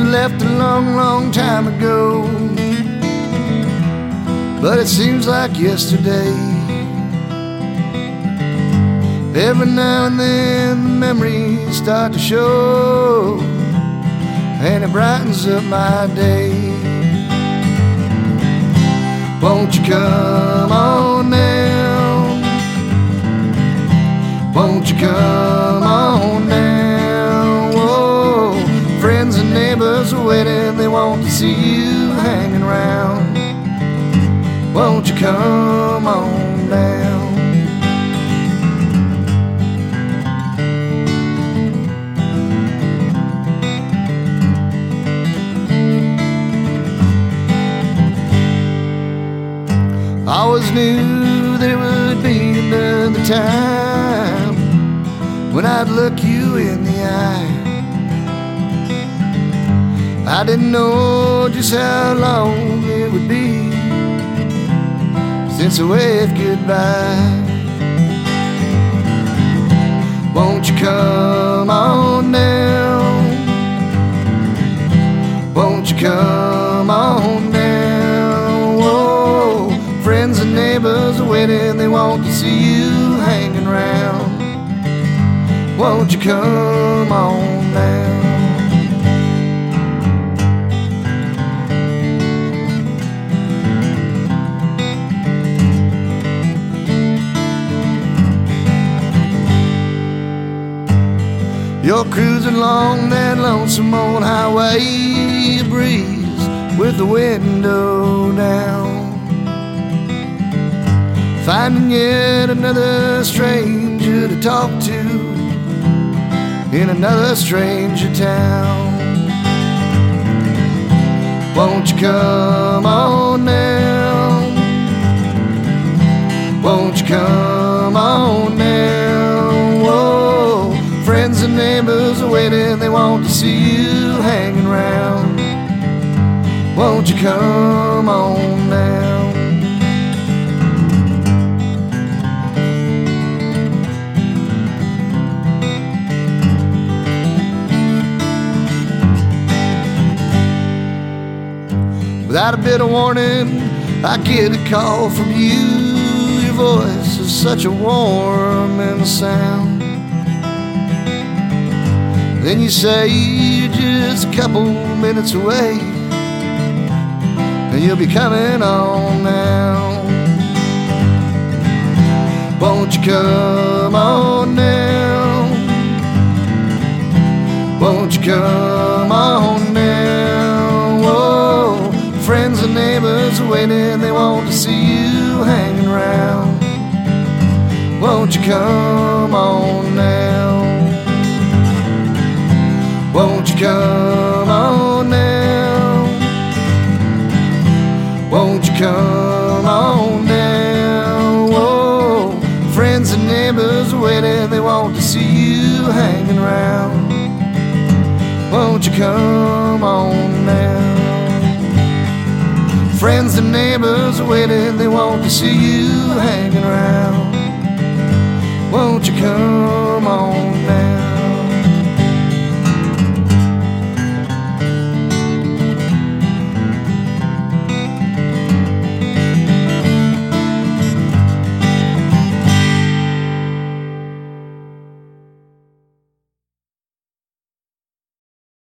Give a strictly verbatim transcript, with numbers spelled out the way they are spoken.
left a long, long time ago, but it seems like yesterday. Every now and then the memories start to show, and it brightens up my day. Won't you come on now? Won't you come on now? Whoa, friends and neighbors are waiting, they want to see you hanging around. Won't you come on down? I always knew there would be another time when I'd look you in the eye. I didn't know just how long it would be since I waved goodbye. Won't you come on down? Won't you come on down? Whoa, friends and neighbors are waiting, they want to see you hanging around. Won't you come on down? You're cruising along that lonesome old highway, you breeze with the window down, finding yet another stranger to talk to in another stranger town. Won't you come on now? Won't you come on now? Whoa, friends and neighbors are waiting, they want to see you hanging around. Won't you come on now? Without a bit of warning, I get a call from you. Your voice is such a warming sound. Then you say you're just a couple minutes away, and you'll be coming on now. Won't you come on now? Won't you come on now? Whoa, friends and neighbors are waiting, they want to see you hanging around. Won't you come on now? Won't you come on now? Won't you come on now? Whoa, friends and neighbors are waiting, they want to see you hanging around. Won't you come on now? Friends and neighbors are waiting, they want to see you hanging around. Won't you come